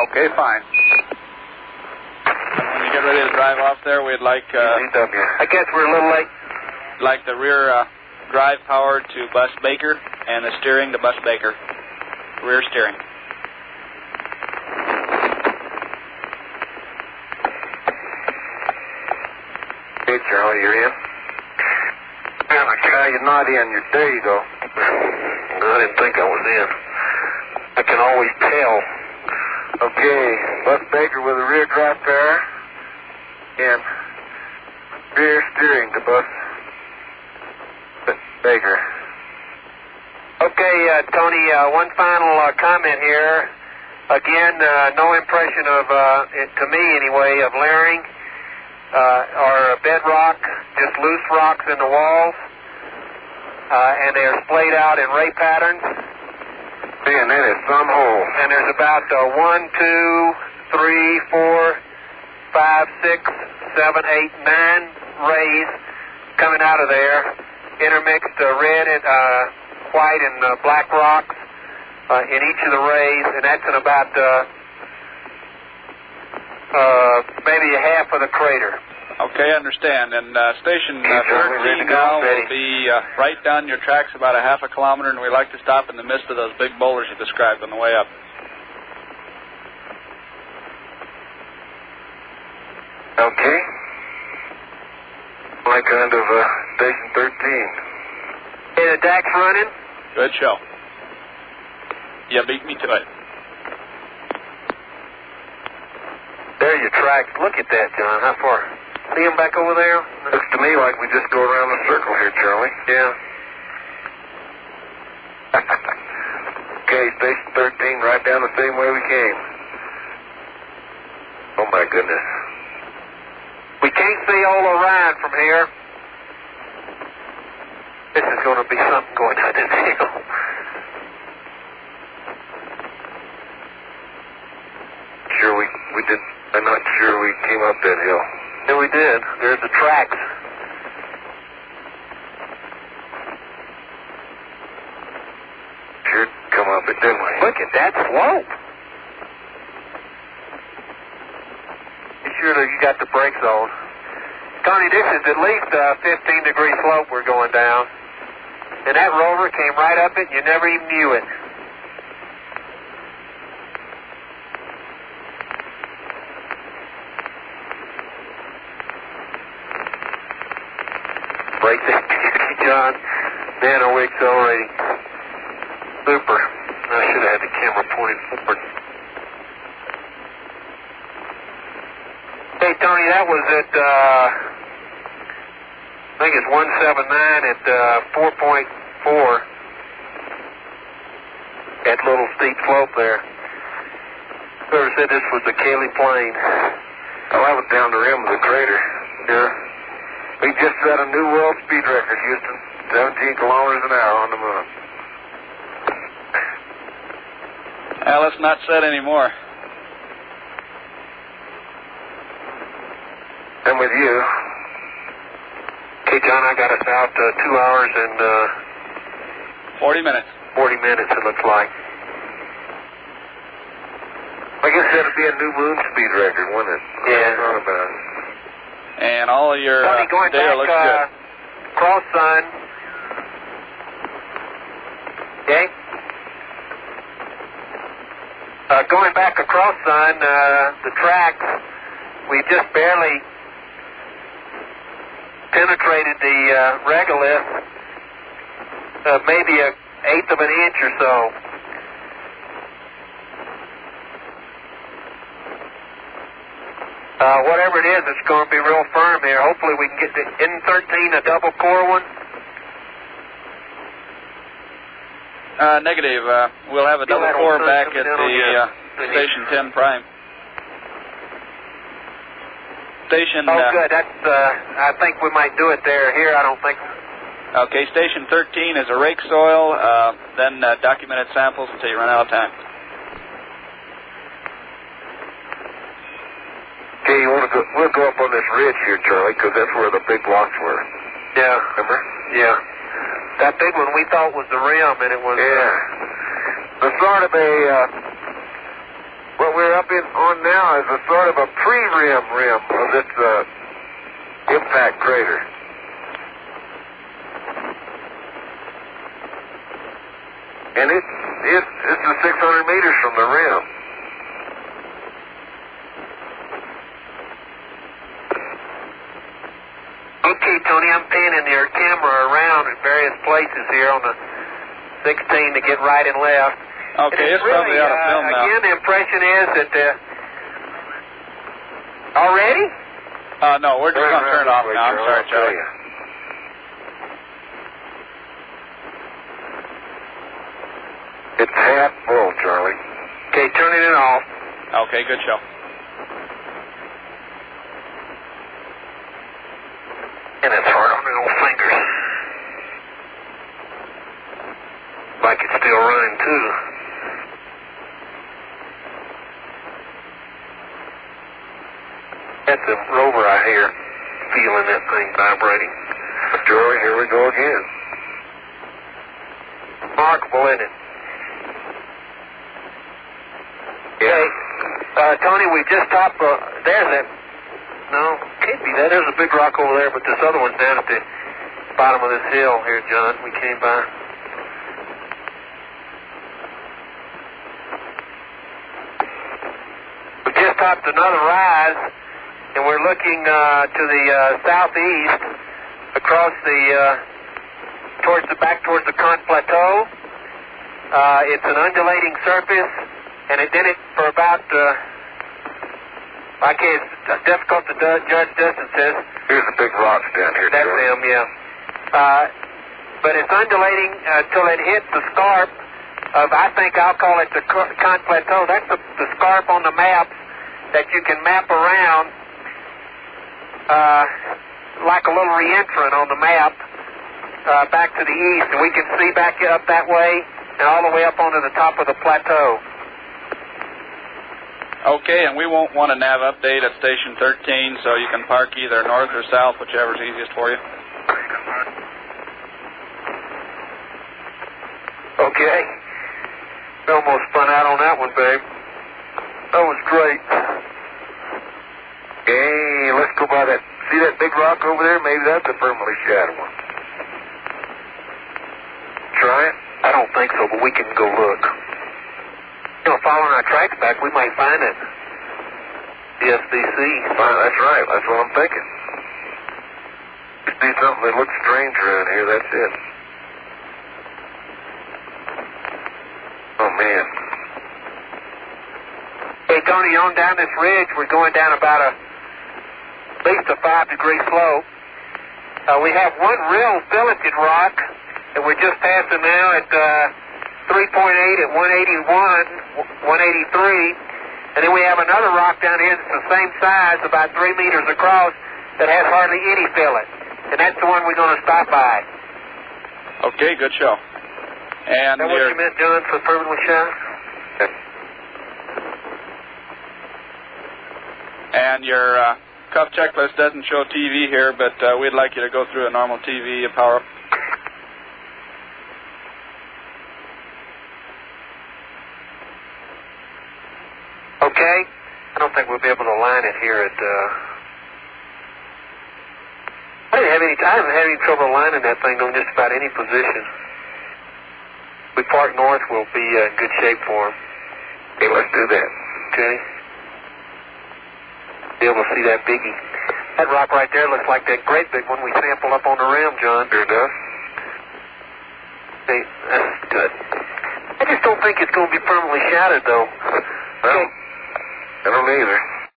Okay, fine. When you get ready to drive off there, we'd like... I guess we're a little late. Like the rear drive power to Bus Baker and the steering to Bus Baker. Rear steering. Hey, Charlie, you're in? You're not in. There you go. I didn't think I was in. I can always tell. Okay, Bus Baker with a rear drive power and rear steering to Bus Baker. Okay, Tony, one final comment here. Again, no impression of, to me anyway, of layering or bedrock, just loose rocks in the walls, and they're splayed out in ray patterns. And then it's some hole. And there's about 1, 2, 3, 4, 5, 6, 7, 8, 9 rays coming out of there, intermixed red and white and black rocks in each of the rays, and that's in about maybe a half of the crater. Okay, I understand. And Station 13 now will be right down your tracks about a half a kilometer, and we'd like to stop in the midst of those big boulders you described on the way up. Okay. Like kind of Station 13. Hey, the DAC's running? Good show. You beat me to it. There are your tracks. Look at that, John. How far? See them back over there? Looks to me like we just go around the circle here, Charlie. Yeah. Okay, Station 13, right down the same way we came. Oh, my goodness. We can't see all Orion from here. This is going to be something going down this hill. Sure we did. I'm not sure we came up that hill. Yeah, we did. There's the tracks. Sure come up it, didn't we? Look at that slope. You sure that you got the brakes on? Tony, this is at least a 15-degree slope we're going down. And that rover came right up it, and you never even knew it. Brakes ain't beauty, John. Nano accelerating. Super. I should have had the camera pointed forward. Hey, Tony, that was at, I think it's 179 at 4.4. That little steep slope there. Whoever said this was the Cayley Plain? Oh, that was down the rim of the crater. Yeah. We just set a new world speed record, Houston. 17 kilometers an hour on the moon. Well, let's not set any more. I'm with you. Okay, John, I got us out 2 hours and 40 minutes. 40 minutes, it looks like. I guess that'd be a new moon speed record, wouldn't it? Yeah. Thought about it. And all of your Tony, going data back, looks good. Cross sun. Okay. Going back across sun, the tracks, we just barely penetrated the regolith, maybe an eighth of an inch or so. Whatever it is, it's going to be real firm here. Hopefully we can get the N13, a double core one. Negative. We'll have a double core back at the Station 10 prime. Station... good. That's, I think we might do it there. Here, I don't think... Okay, Station 13 is a rake soil, then documented samples until you run out of time. Okay, we'll go up on this ridge here, Charlie, because that's where the big blocks were. Yeah. Remember? Yeah. That big one we thought was the rim, and it was... Yeah. The start of a... what we're up on now is a sort of a pre-rim of this impact crater. And it's 600 meters from the rim. Okay, Tony, I'm panning your camera around at various places here on the 16 to get right and left. Okay, it's really, probably out of film now. Again, the impression is that... already? No, we're just going to turn it off now. I'm sorry, Charlie. It's half full, Charlie. Okay, turning it off. Okay, good show. And it's hard on the old fingers. Like it's still running, too. That's the rover I hear, feeling that thing vibrating. Charlie, here we go again. Remarkable, isn't it? Yeah. Hey, Tony, we just topped, there's that, no, can't be that. There's a big rock over there, but this other one's down at the bottom of this hill here, John, we came by. We just topped another rise, and we're looking to the southeast across the, back towards the Kant Plateau. It's an undulating surface. And it did it for about, it's difficult to judge distances. Here's the big rocks down here. That's them, yeah. But it's undulating till it hits the scarp of, I think I'll call it the Kant Plateau. That's the scarp on the maps that you can map around like a little reentrant on the map back to the east. And we can see back up that way and all the way up onto the top of the plateau. Okay, and we won't want a nav update at Station 13, so you can park either north or south, whichever's easiest for you. Okay. Almost spun out on that one, babe. That was great. Hey, let's go by that. See that big rock over there? Maybe that's a permanently shattered one. Try it? I don't think so, but we can go look. Following our tracks back, we might find it. The SBC. That's right. That's what I'm thinking. If you see something that looks strange around here, that's it. Oh, man. Hey, Tony, on down this ridge, we're going down about at least a 5-degree slope. We have one real filleted rock that we're just passing now at 3.8 at 181, 183, and then we have another rock down here that's the same size, about 3 meters across, that has hardly any fillet, and that's the one we're going to stop by. Okay, good show. And is that what you meant, John, for permanently shot? And your cuff checklist doesn't show TV here, but we'd like you to go through a normal TV power-up. Okay, I don't think we'll be able to line it here at, I haven't had any trouble lining that thing on just about any position. If we park north, we'll be in good shape for them. Okay, let's do that. Okay. Be able to see that biggie. That rock right there looks like that great big one we sampled up on the rim, John. Sure does. Okay, that's good. I just don't think it's going to be permanently shattered, though. Well, I don't either.